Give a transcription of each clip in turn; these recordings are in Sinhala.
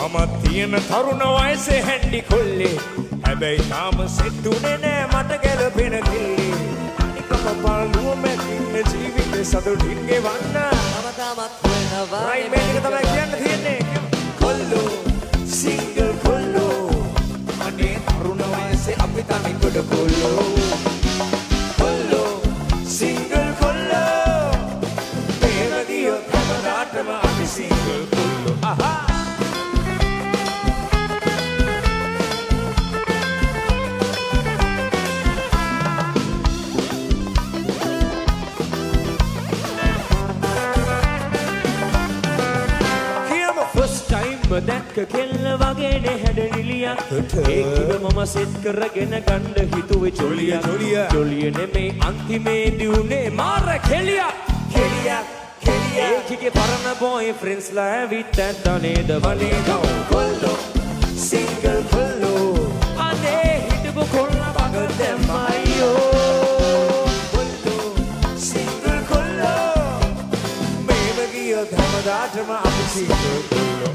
මම තියෙන තරුණ වයසේ හැන්ඩි කොල්ලේ හැබැයි තාම සෙට්ටුනේ නෑ මට ගැලපෙන කෙල්ලේ අනිකම පාළුව මැදින් ජීවිතේ සතුටින් ගෙවන්න මම තාමත් වෙනවා රයිට් මේක තමයි කියන්න තියෙන්නේ කොල්ලෝ සිංගල් කොල්ලෝ අනේ තරුණ වයසේ අපි තනි කොට කොල්ලෝ කොල්ලෝ සිංගල් කොල්ලෝ මේව ගියොත් හැමදාටම අපි සිංගල් කොල්ලෝ ආහා දැක්ක කෙල්ල වගේනේ හැඩ නිලියක් ඒකිව මම සෙට් කරගෙන ගන්න හිතුවේ ජොලිය නෙමේ අන්තිමේදී උනේ මාර කෙලියක් ඒකිගේ පරණ බොයි ෆ්‍රෙන්ඩ්ස්ලා ඇවිත් ඇත්තනේද වනේ කොල්ලෝ සිංගල් කොල්ලෝ අනේ හිටපු කොල්ල වග දැම්මයියෝ කොල්ලෝ සිංගල් කොල්ලෝ මේව ගියොත් හැමදාටම අපි සිංගල් කොල්ලෝ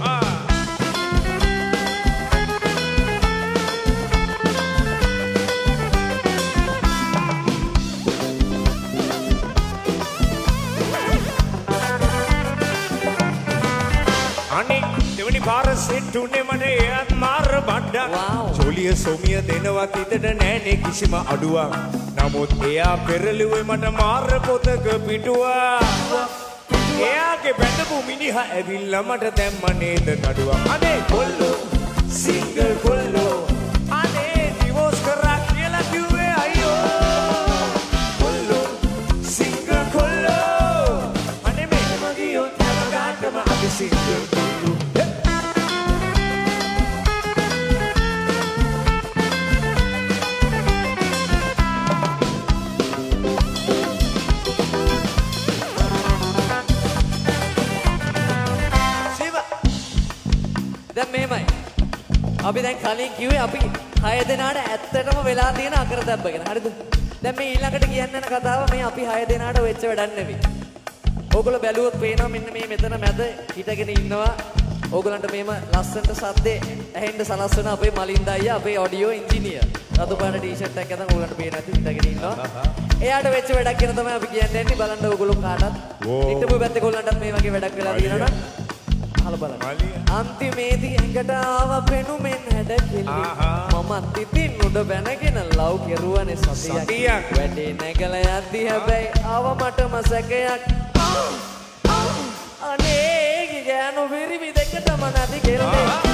පාර සෙට්ටුනේ මට එයත් මාර බඩක් ජොලිය සොමිය දෙනවත් ඉතට නෑනේ කිසිම අඩුවක් නමුත් එයා පෙරළුවේ මට මාර පොතක පිටුවක් එයාගේ බැඳපු මිනිහා ඇවිල්ලා මට දැම්ම නේද නඩුවක් අනේ කොල්ලෝ සිංගල් කොල්ලෝ අනේ ඩිවෝස් කරා කියලා කිව්වේ අයියෝ කොල්ලෝ සිංගල් කොල්ලෝ අනේ මේකම ගියොත් හැමදාටම අපි සිංගල් කොල්ලෝ දැන් මෙහෙමයි. අපි දැන් කලින් කිව්වේ අපි 6 දෙනාට ඇත්තටම වෙලා තියෙන අකරතැබ්බ ගැන. හරිද? දැන් මේ ඊළඟට කියන්න යන කතාව මේ අපි 6 දෙනාට වෙච්ච වැඩක් නෙවෙයි. ඕගොල්ලෝ බැලුවොත් පේනවා මෙන්න මේ මෙතන මැද හිටගෙන ඉන්නවා. ඕගොල්ලන්ට මේම ලස්සනට සද්දේ ඇහෙන්න සලස්වන අපේ මලින්ද අයියා අපේ ඔඩියෝ ඉංජිනේර්. රතු පාට ටී-ෂර්ට් එකක් අතන් ඕගොල්ලන්ට පේන්නේ නැති හිටගෙන ඉන්නවා. එයාට වෙච්ච වැඩක් කියන තමයි අපි කියන්නේ යන්නේ. බලන්න ඕගොල්ලෝ කාටත්. හිටපු පැත්තේ ඕගොල්ලන්ටත් මේ වගේ වැඩක් වෙලා තියෙනවා නම් අන්තිමේදී ඇඟට ආව පෙනුමෙන් හැඩ කෙල්ලේ මමත් ඉතින් උඩ බැනගෙන ලව් කෙරුවනේ සතියක් වැඩේ නැගලා යද්දි හැබැයි ආව මටම සැකයක් අනේ ගෑනු විරිමි දෙකටම නැති කෙල්ලේ